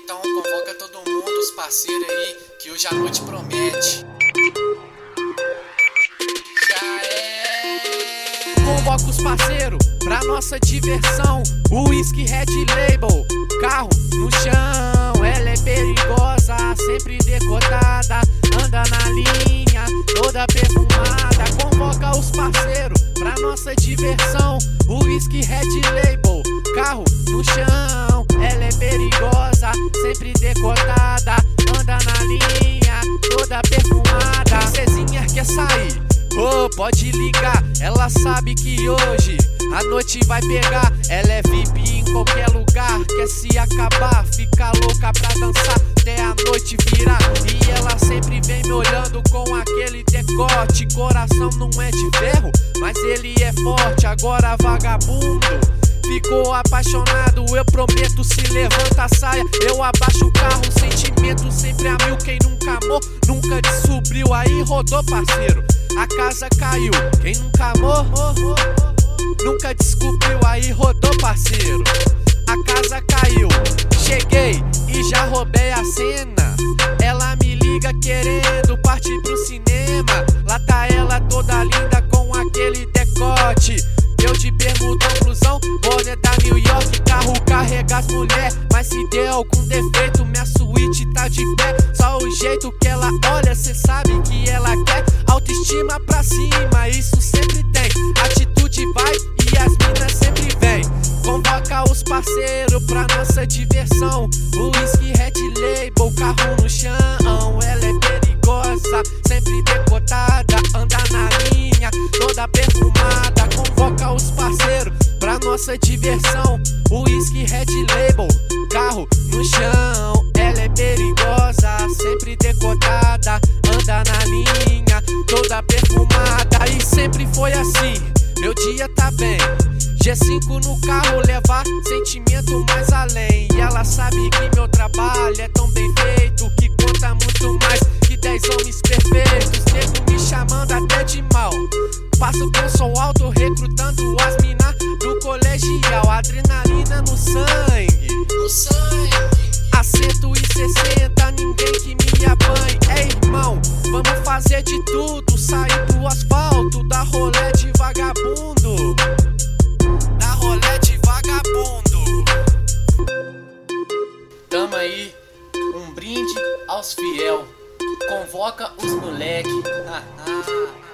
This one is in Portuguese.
Então convoca todo mundo, os parceiros aí, que hoje a noite promete. Já é. Convoca os parceiros pra nossa diversão. O Whisky Red Label, carro no chão. Ela é perigosa, sempre decotada, anda na linha, toda perfumada. Convoca os parceiros pra nossa diversão. O Whisky Red Label, carro no chão. Ela é perigosa, sempre decotada, anda na linha, toda perfumada. Princesinha quer sair, pode ligar, ela sabe que hoje a noite vai pegar. Ela é VIP em qualquer lugar, quer se acabar, fica louca pra dançar até a noite virar. E ela sempre vem me olhando com aquele decote. Coração não é de ferro, mas ele é forte. Agora vagabundo ficou apaixonado, eu prometo, se levanta a saia, eu abaixo o carro, sentimento sempre a mil. Quem nunca amou, nunca descobriu, aí rodou parceiro, a casa caiu. Quem nunca amou, nunca descobriu, aí rodou parceiro, a casa caiu. Cheguei e já roubei a cena, ela me liga querendo partir pro cinema. Lá tá ela toda linda com aquele decote, eu de bermudão, blusão, boné da New York. Carro carrega as mulher, mas se der algum defeito, minha suíte tá de pé. Só o jeito que ela olha, cê sabe que ela quer. Autoestima pra cima, isso sempre tem. Atitude vai e as minas sempre vem. Convoca os parceiros pra nossa diversão. O Whisky Red Label, carro no chão. Ela é perigosa, sempre decotada, anda na linha, toda perfumada. Convoca os parceiros pra nossa diversão. O Whisky Red Label, carro no chão. Ela é perigosa, sempre decotada, anda na linha, toda perfumada. E sempre foi assim, meu dia tá bem. G5 no carro, levar sentimento mais além. E ela sabe que meu trabalho é tão bem feito, que conta muito mais que 10 homens perfeitos. Nego me chamando até de mal, passo com som alto, recrutando as minas do colegial. Adrenalina no sangue, a 160, ninguém que me apanhe. É irmão, vamos fazer de tudo, sair pro asfalto, dar rolê de vagabundo, dar rolê de vagabundo. Tamo aí, um brinde aos fiel. Convoca os moleque.